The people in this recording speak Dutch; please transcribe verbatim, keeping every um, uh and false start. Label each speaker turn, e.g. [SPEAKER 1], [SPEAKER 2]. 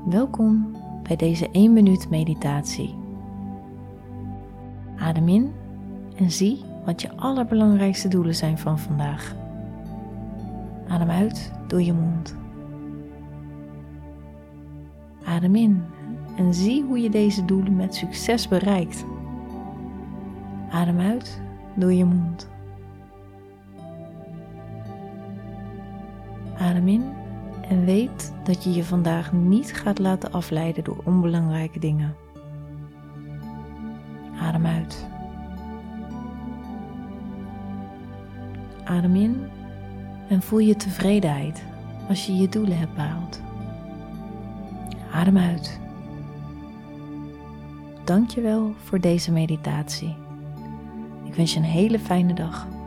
[SPEAKER 1] Welkom bij deze één minuut meditatie. Adem in en zie wat je allerbelangrijkste doelen zijn van vandaag. Adem uit door je mond. Adem in en zie hoe je deze doelen met succes bereikt. Adem uit door je mond. Adem in en weet dat je je vandaag niet gaat laten afleiden door onbelangrijke dingen. Adem uit. Adem in en voel je tevredenheid als je je doelen hebt behaald. Adem uit. Dank je wel voor deze meditatie. Ik wens je een hele fijne dag.